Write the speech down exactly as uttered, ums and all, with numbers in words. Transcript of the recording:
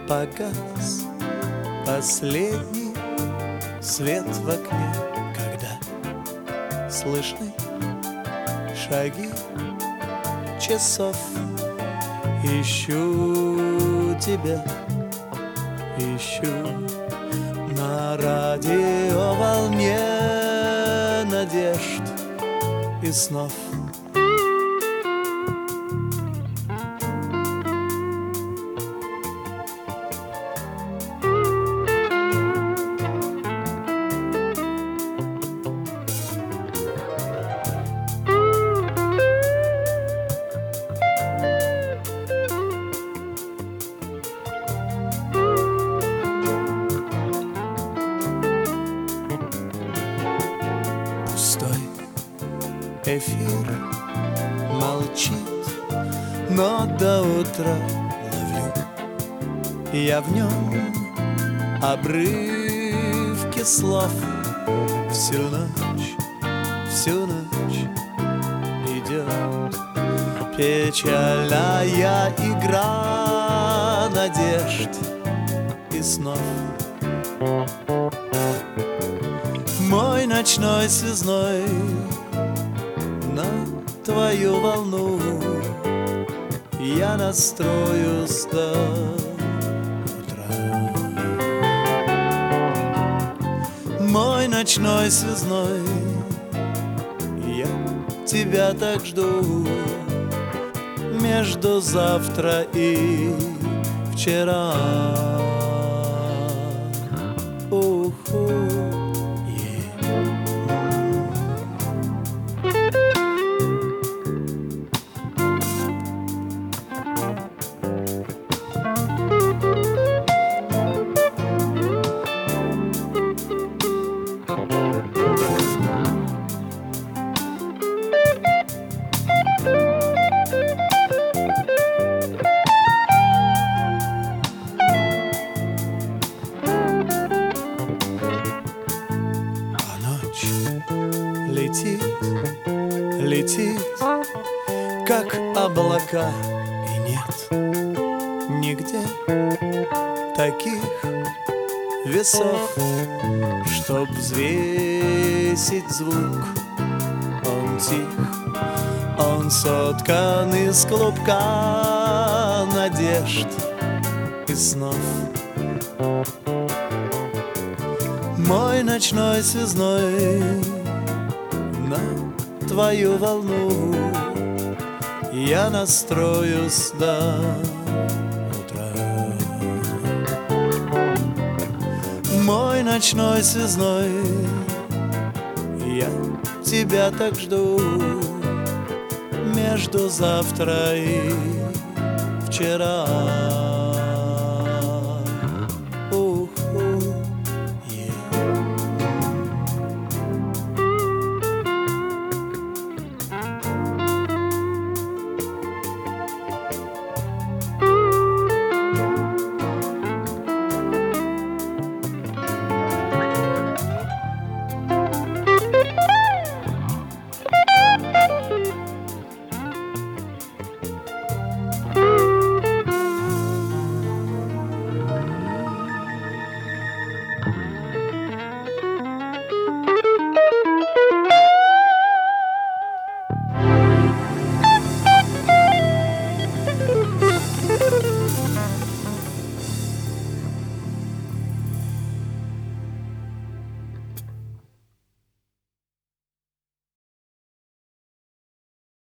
Погас последний свет в окне, когда слышны шаги часов. Ищу тебя, ищу на радио волне надежд и снов. Пустой эфир молчит, но до утра ловлю я в нем обрывки слов. Всю ночь, всю ночь идет печальная игра надежд и снов. Мой ночной связной на твою волну я настроюсь до утра. Мой ночной связной, я тебя так жду между завтра и вчера. Уху. Летит, летит, как облака, и нет нигде таких весов, чтоб взвесить звук. Он тих, он соткан из клубка надежд и снов. Мой ночной связной на твою волну я настроюсь до утра. Мой ночной связной, я тебя так жду между завтра и вчера.